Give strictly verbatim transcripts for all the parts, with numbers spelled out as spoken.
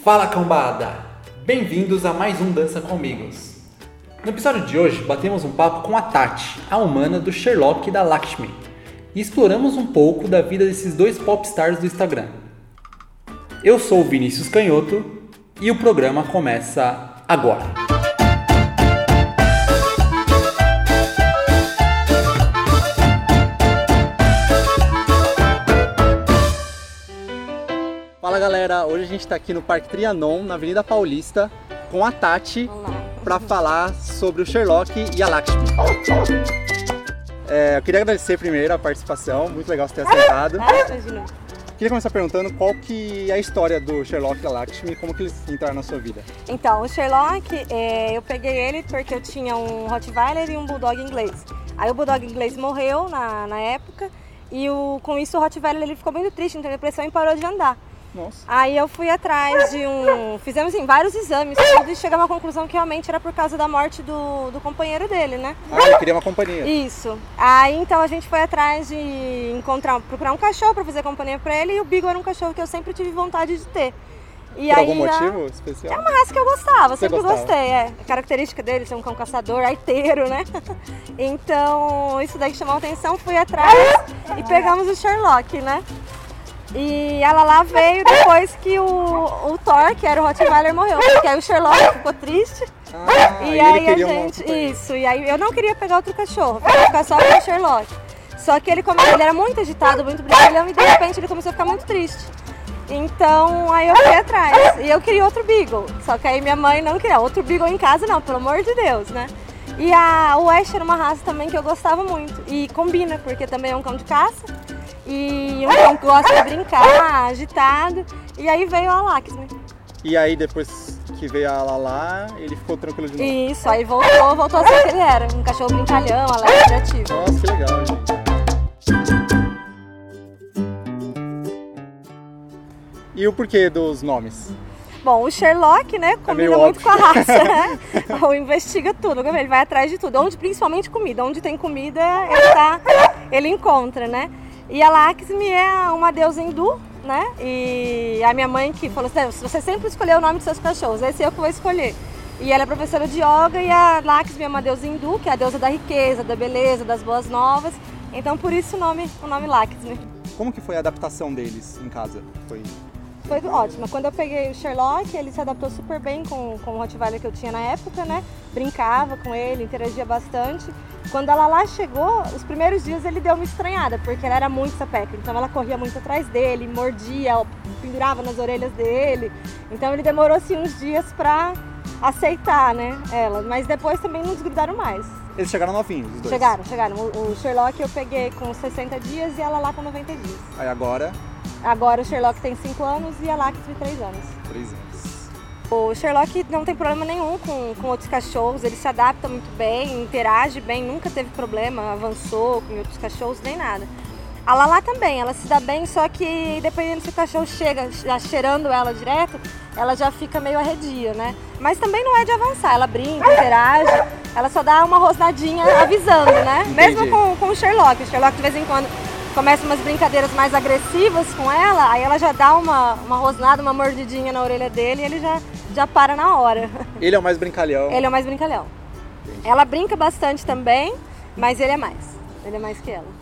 Fala cambada! Bem-vindos a mais um Dança com Amigos. No episódio de hoje batemos um papo com a Tati, a humana do Sherlock e da Lakshmi, e exploramos um pouco da vida desses dois popstars do Instagram. Eu sou o Vinícius Canhoto e o programa começa agora. Fala galera, hoje a gente está aqui no Parque Trianon, na Avenida Paulista, com a Tati, para falar sobre o Sherlock e a Lakshmi. É, eu queria agradecer primeiro a participação, muito legal você ter aceitado. Ah, imagina. Queria começar perguntando qual que é a história do Sherlock e da Lakshmi, como que eles entraram na sua vida? Então, o Sherlock, é, eu peguei ele porque eu tinha um Rottweiler e um Bulldog inglês. Aí o Bulldog inglês morreu na, na época e o, com isso o Rottweiler ele ficou muito triste, entrou em depressão e parou de andar. Nossa. Aí eu fui atrás de um... Fizemos assim, vários exames tudo, e chegamos à conclusão que realmente era por causa da morte do, do companheiro dele, né? Ah, ele queria uma companhia. Isso. Aí então a gente foi atrás de encontrar, procurar um cachorro para fazer companhia para ele, e o Beagle era um cachorro que eu sempre tive vontade de ter. E por aí, algum motivo especial? É uma raça que eu gostava, Você sempre gostava? gostei. É. A característica dele ser um cão caçador, arteiro, né? Então isso daí que chamou a atenção, fui atrás e pegamos o Sherlock, né? E a Lala veio depois que o, o Thor, que era o Rottweiler, morreu. Porque aí o Sherlock ficou triste. Ah, e ele aí a queria gente. uma... Isso, e aí eu não queria pegar outro cachorro, eu queria ficar só com o Sherlock. Só que ele, come, ele era muito agitado, muito brincalhão e de repente ele começou a ficar muito triste. Então aí eu fui atrás. E eu queria outro Beagle. Só que aí minha mãe não queria. Outro Beagle em casa não, pelo amor de Deus, né? E a, o Ash era uma raça também que eu gostava muito. E combina, porque também é um cão de caça. E um cão que gosta de brincar, agitado. E aí veio a Lakshmi. E aí depois que veio a Lala, ele ficou tranquilo de novo? Isso, aí voltou, voltou a ser o que ele era. Um cachorro brincalhão, alegre, criativo. Nossa, que legal, gente. E o porquê dos nomes? Bom, o Sherlock, né, combina é muito óbvio. com a raça, né? Ou investiga tudo, ele vai atrás de tudo. Onde, principalmente comida, onde tem comida, ele, tá, ele encontra, né? E a Lakshmi é uma deusa hindu, né? E a minha mãe que falou assim, você sempre escolheu o nome dos seus cachorros, esse é eu que vou escolher. E ela é professora de yoga e a Lakshmi é uma deusa hindu, que é a deusa da riqueza, da beleza, das boas novas. Então por isso o nome, o nome Lakshmi. Como que foi a adaptação deles em casa? Foi... Foi ótima. Quando eu peguei o Sherlock, ele se adaptou super bem com, com o Rottweiler que eu tinha na época, né? Brincava com ele, interagia bastante. Quando a Lala chegou, os primeiros dias ele deu uma estranhada, porque ela era muito sapeca. Então ela corria muito atrás dele, mordia, pendurava nas orelhas dele. Então ele demorou assim uns dias pra aceitar, né, ela. Mas depois também não desgrudaram mais. Eles chegaram novinhos, os dois? Chegaram, chegaram. O, o Sherlock eu peguei com sessenta dias e a Lala com noventa dias. Aí agora? Agora o Sherlock tem cinco anos e a Lakshmi três anos. três anos. O Sherlock não tem problema nenhum com, com outros cachorros, ele se adapta muito bem, interage bem, nunca teve problema, avançou com outros cachorros, nem nada. A Lala também, ela se dá bem, só que dependendo se o cachorro chega já cheirando ela direto, ela já fica meio arredia, né? Mas também não é de avançar, ela brinca, interage, ela só dá uma rosnadinha avisando, né? Entendi. Mesmo com, com o Sherlock, o Sherlock de vez em quando começa umas brincadeiras mais agressivas com ela, aí ela já dá uma, uma rosnada, uma mordidinha na orelha dele e ele já, já para na hora. Ele é o mais brincalhão. Ele é o mais brincalhão. Ela brinca bastante também, mas ele é mais. Ele é mais que ela.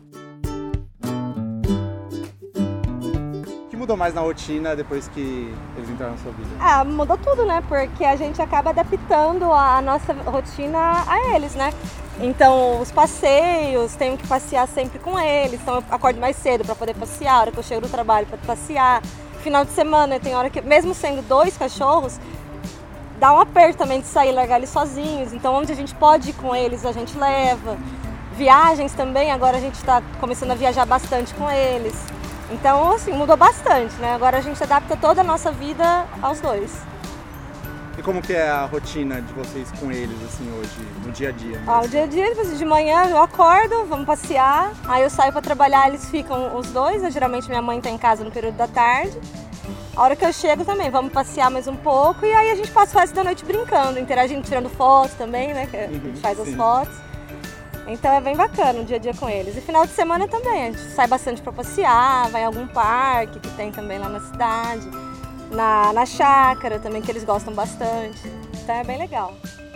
O que mudou mais na rotina depois que eles entraram na sua vida? Ah, mudou tudo, né? Porque a gente acaba adaptando a nossa rotina a eles, né? Então, os passeios, tenho que passear sempre com eles, então eu acordo mais cedo para poder passear, a hora que eu chego do trabalho para passear. Final de semana, tem hora que, mesmo sendo dois cachorros, dá um aperto também de sair e largar eles sozinhos, então onde a gente pode ir com eles, a gente leva. Viagens também, agora a gente está começando a viajar bastante com eles. Então, assim, mudou bastante, né? Agora a gente adapta toda a nossa vida aos dois. E como que é a rotina de vocês com eles, assim, hoje, no dia a dia? Mesmo? Ó, o dia a dia, de manhã eu acordo, vamos passear, aí eu saio para trabalhar, eles ficam os dois, né? Geralmente minha mãe está em casa no período da tarde. A hora que eu chego também, vamos passear mais um pouco e aí a gente passa o resto da noite brincando, interagindo, tirando fotos também, né? Que a gente faz as fotos. Então é bem bacana o dia a dia com eles. E final de semana também, a gente sai bastante para passear, vai em algum parque que tem também lá na cidade. na, na chácara também, que eles gostam bastante. Então é bem legal.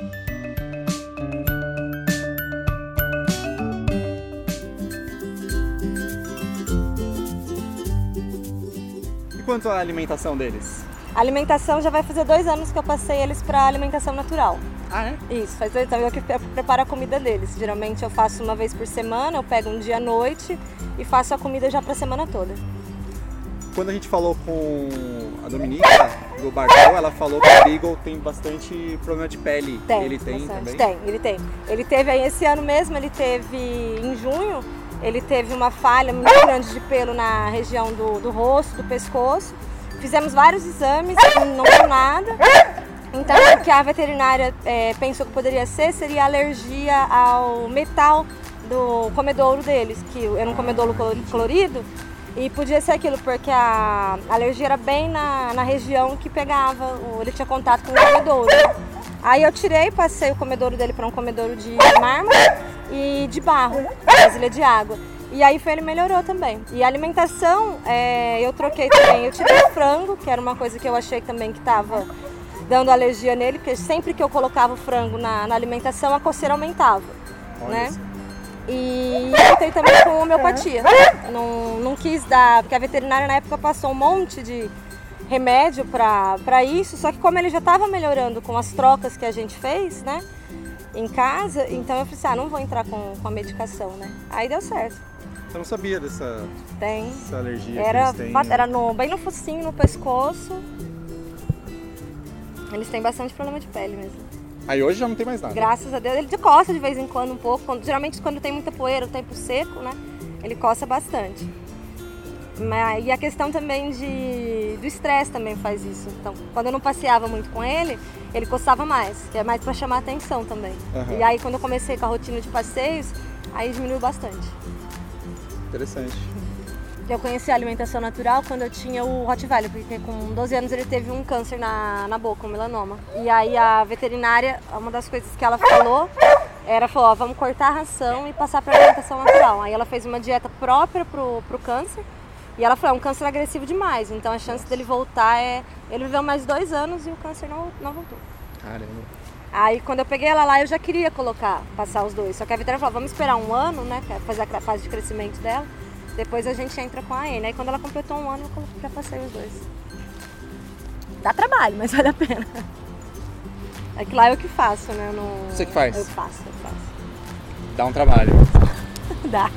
E quanto à alimentação deles? A alimentação já vai fazer dois anos que eu passei eles para alimentação natural. Ah, é? Isso, faz dois anos que eu preparo a comida deles. Geralmente eu faço uma vez por semana, eu pego um dia à noite e faço a comida já para a semana toda. Quando a gente falou com a Dominica do Bardel, ela falou que o Beagle tem bastante problema de pele. Tem, ele tem bastante. também? Tem, ele tem. Ele teve aí esse ano mesmo, ele teve em junho, ele teve uma falha muito grande de pelo na região do, do rosto, do pescoço. Fizemos vários exames, não deu nada. Então o que a veterinária é, pensou que poderia ser seria alergia ao metal do comedouro deles, que era um comedouro colorido. E podia ser aquilo, porque a alergia era bem na, na região que pegava, ele tinha contato com o comedouro. Aí eu tirei, passei o comedouro dele para um comedouro de mármore e de barro, vasilha de água. E aí foi, ele melhorou também. E a alimentação, é, eu troquei também, eu tirei o frango, que era uma coisa que eu achei também que estava dando alergia nele, porque sempre que eu colocava o frango na, na alimentação, a coceira aumentava, né? E tentei também com homeopatia. Não, não quis dar, porque a veterinária na época passou um monte de remédio para isso, só que como ele já estava melhorando com as trocas que a gente fez, né, em casa, então eu falei assim, ah, não vou entrar com, com a medicação, né? Aí deu certo. Você não sabia dessa, Tem. dessa alergia era, que eles têm? Era no, bem no focinho, no pescoço. Eles têm bastante problema de pele mesmo. Aí hoje já não tem mais nada? Graças a Deus. Ele de coça de vez em quando um pouco. Quando, geralmente quando tem muita poeira, o tempo seco, né? Ele coça bastante. Mas, e a questão também de, do estresse também faz isso. Então, quando eu não passeava muito com ele, ele coçava mais. Que é mais para chamar atenção também. Uhum. E aí quando eu comecei com a rotina de passeios, aí diminuiu bastante. Interessante. Eu conheci a alimentação natural quando eu tinha o Rottweiler, porque com doze anos ele teve um câncer na, na boca, um melanoma. E aí a veterinária, uma das coisas que ela falou, era, falou, ó, vamos cortar a ração e passar para alimentação natural. Aí ela fez uma dieta própria pro, pro câncer, e ela falou, é um câncer agressivo demais, então a chance dele voltar é... Ele viveu mais dois anos e o câncer não, não voltou. Caramba. Aí quando eu peguei ela lá, eu já queria colocar, passar os dois, só que a veterinária falou, vamos esperar um ano, né, fazer a fase de crescimento dela. Depois a gente entra com a N. Aí quando ela completou um ano, eu já passei os dois. Dá trabalho, mas vale a pena. É que lá eu que faço, né? No... Você que faz? Eu faço, eu faço. Dá um trabalho. Dá.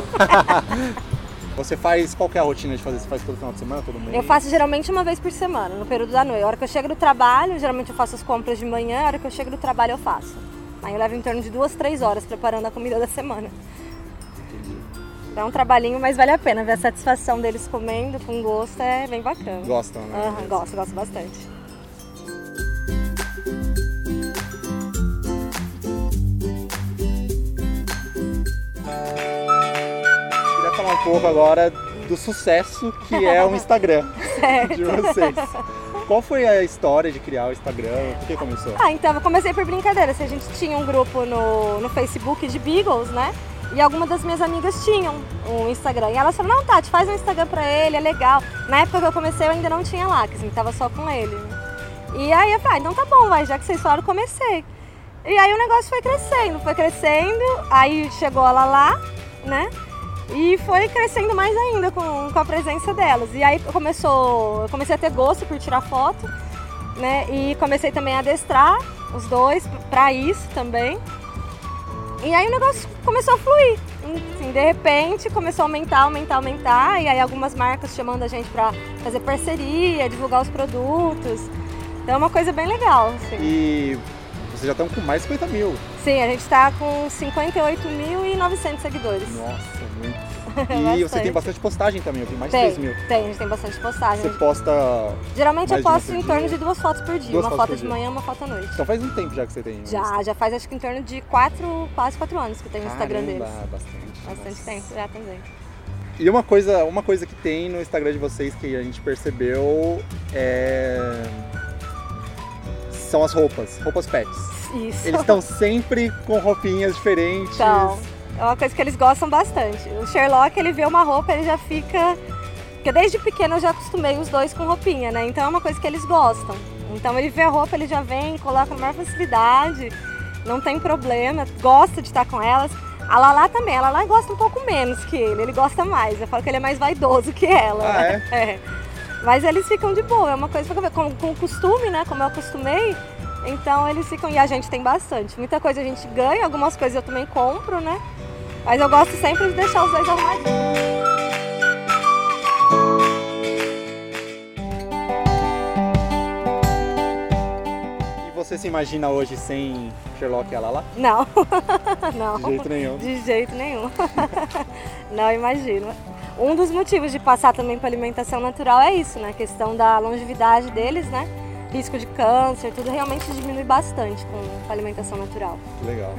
Você faz, qual que é a rotina de fazer? Você faz todo final de semana, todo mês? Eu faço geralmente uma vez por semana, no período da noite. A hora que eu chego do trabalho, geralmente eu faço as compras de manhã, a hora que eu chego do trabalho eu faço. Aí eu levo em torno de duas, três horas preparando a comida da semana. É um trabalhinho, mas vale a pena. Ver a satisfação deles comendo com gosto é bem bacana. Gostam, né? Uhum, gosto, gosto bastante. Queria falar um pouco agora do sucesso que é o Instagram de vocês. Qual foi a história de criar o Instagram? Por que começou? Ah, então eu comecei por brincadeira. A gente tinha um grupo no, no Facebook de Beagles, né? E algumas das minhas amigas tinham um Instagram. E elas falaram, não, Tati, faz um Instagram pra ele, é legal. Na época que eu comecei, eu ainda não tinha lá, que assim, tava só com ele. E aí eu falei, ah, então tá bom, vai, já que vocês falaram, comecei. E aí o negócio foi crescendo, foi crescendo, aí chegou ela lá, né? E foi crescendo mais ainda com, com a presença delas. E aí começou, eu comecei a ter gosto por tirar foto, né? E comecei também a adestrar os dois pra isso também. E aí o negócio começou a fluir, assim, de repente começou a aumentar, aumentar, aumentar, e aí algumas marcas chamando a gente para fazer parceria, divulgar os produtos, então é uma coisa bem legal. Assim. E vocês já estão com mais de cinquenta mil. Sim, a gente está com cinquenta e oito mil e novecentos seguidores. Nossa, muito. E você tem bastante postagem também, eu vi mais de tem, três mil. Tem, a gente tem bastante postagem. Você posta... Geralmente eu posto em dia. torno de duas fotos por dia, Duas uma fotos foto de dia. manhã e uma foto à noite. Então faz um tempo já que você tem. Já, isso. já faz acho que em torno de quatro, quase quatro anos que tem o Instagram Caramba, deles. bastante. Bastante Nossa. tempo já também. E uma coisa, uma coisa que tem no Instagram de vocês que a gente percebeu é... são as roupas, roupas pets. Isso. Eles estão sempre com roupinhas diferentes. Então, é uma coisa que eles gostam bastante. O Sherlock, ele vê uma roupa, ele já fica Porque desde pequeno eu já acostumei os dois com roupinha, né? Então é uma coisa que eles gostam. Então ele vê a roupa, ele já vem, coloca na maior facilidade, não tem problema, gosta de estar com elas. A Lala também, a Lala gosta um pouco menos que ele, ele gosta mais. Eu falo que ele é mais vaidoso que ela. Ah, né? é? É. Mas eles ficam de boa, é uma coisa pra ver, com, com o costume, né? Como eu acostumei, então eles ficam. E a gente tem bastante. Muita coisa a gente ganha, algumas coisas eu também compro, né? Mas eu gosto sempre de deixar os dois arrumadinhos. Você se imagina hoje sem Sherlock e a Lala? Não, não. De jeito nenhum. De jeito nenhum. Não imagino. Um dos motivos de passar também para alimentação natural é isso, né? A questão da longevidade deles, né? Risco de câncer, tudo realmente diminui bastante com a alimentação natural. Legal.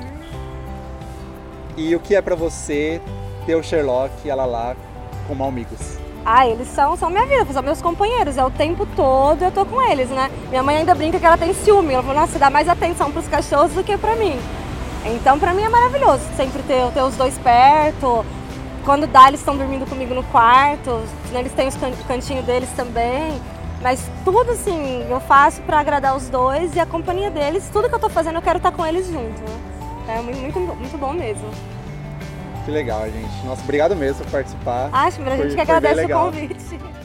E o que é para você ter o Sherlock e a Lala como amigos? Ah, eles são, são minha vida, são meus companheiros, é o tempo todo eu tô com eles, né? Minha mãe ainda brinca que ela tem ciúme, ela falou, nossa, você dá mais atenção pros cachorros do que pra mim. Então pra mim é maravilhoso sempre ter, ter os dois perto, quando dá eles estão dormindo comigo no quarto, né? Eles têm os can- cantinho deles também, mas tudo assim eu faço pra agradar os dois e a companhia deles, tudo que eu tô fazendo eu quero estar com eles junto, né? É muito, muito, muito bom mesmo. Que legal, gente. Nossa, obrigado mesmo por participar. Acho, a gente Foi- que foi bem agradece o legal. convite.